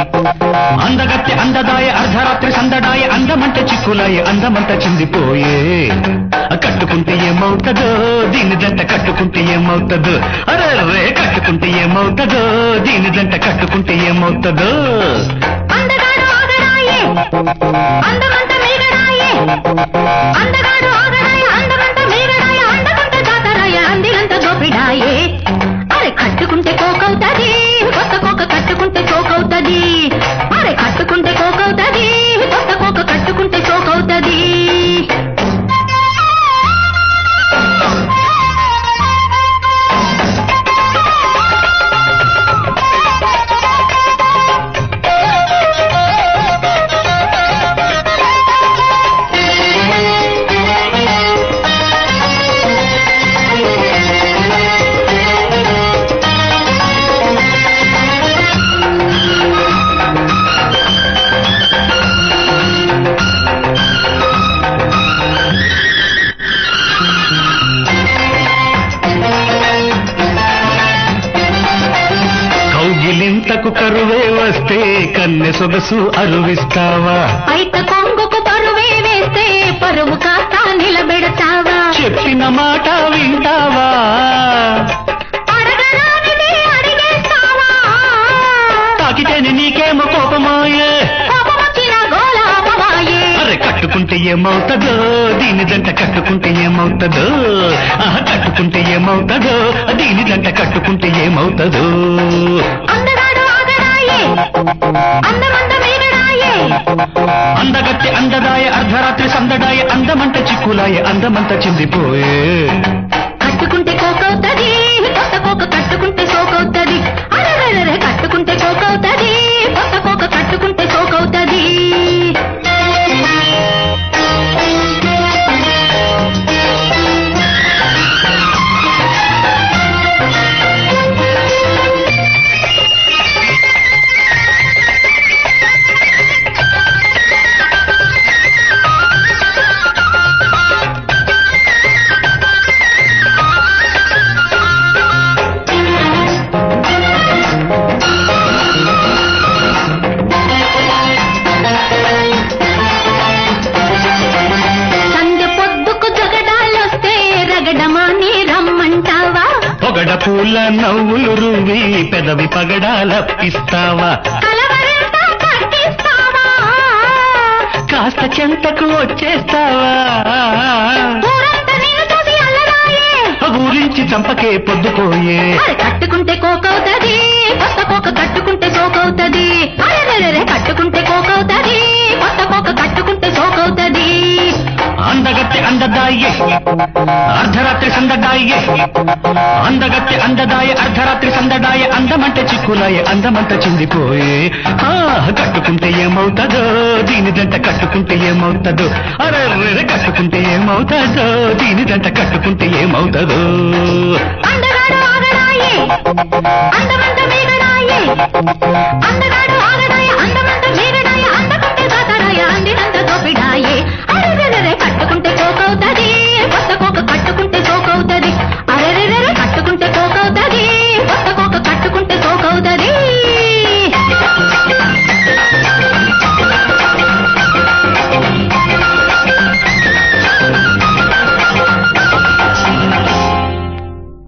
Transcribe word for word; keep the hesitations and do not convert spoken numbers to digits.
అందగత్తె అందదాయ అర్ధరాత్రి సందడాయ అందమంట చిక్కులాయ అందమంట చిందిపోయే కట్టుకుంటే ఏమవుతుందో దీని జంట కట్టుకుంటే ఏమవుతుందో అరే కట్టుకుంటే ఏమవుతుందో దీని జంట కట్టుకుంటే ఏమవుతుందో అందగాడు ఆగడాయే అందమంట మీగడాయే అందగాడు ఆగడాయ అందమంట మీగడాయ అందమంట జాతరాయ అందిలంత దోపిడాయే అరే కట్టుకుంటే కోకవుతది కొత్త కోక కట్టుకుంటే సోకవుతది అరే కట్టుకుంటే కోకవుతది కొత్త కోక కట్టుకుంటే సోకవుతది కౌగిలింతకు కరువే వస్తే కన్నె సొగసు అరువిస్తావా పైట కొంగుకు పరువే వేస్తే పరువు కాస్త నిలబెడతావా చెప్పిన మాట వింటావా అడగరానిది అడిగేస్తావా తాకితేని నీకేమో కోపమాయే కోపమొచ్చిన గోలాపవాయే అరే కట్టుకుంటే ఏమవుతుందో దీని జంట కట్టుకుంటే ఏమవుతుందో ఆహా కట్టుకుంటే ఏమవుతుందో దీని జంట కట్టుకుంటే ఏమవుతుందో అందగాడు ఆగడాయే అందమంత మీగడాయే అందగత్తె అందదాయ అర్ధరాత్రి సందడాయ అందమంట చిక్కులాయ అందమంత చిందిపోయే కట్టుకుంటే కోకవుతది కొత్త కోక కట్టుకుంటే సోకవుతది అరే కట్టుకుంటే కోకవుతది కొత్త కోక కట్టుకుంటే సోకవుతది పొగడ పూల నవ్వులు రువి పెదవి పగడాలప్పిస్తావా కాస్త చెంతకు వచ్చేస్తావా ఊరించి చంపకే పొద్దుపోయే కట్టుకుంటే కోకవుతది కొత్త కోక కట్టుకుంటే సోకవుతది అరే కట్టుకుంటే కోకవుతది కొత్త కోక కట్టుకుంటే సోకవుతది అందగత్తె అందదాయే అర్ధరాత్రి సందడాయే అందగత్తె అందదాయ అర్ధరాత్రి సందడాయ అందమంట చిక్కులాయ అందమంట చిందిపోయే ఆ కట్టుకుంటే ఏమవుతుందో దీని జంట కట్టుకుంటే ఏమవుతుందో అరే కట్టుకుంటే ఏమవుతుందో దీని జంట కట్టుకుంటే ఏమవుతుందో అందగాడు ఆగడాయే అందమంట మీగడాయే అందగాడు ఆగడాయే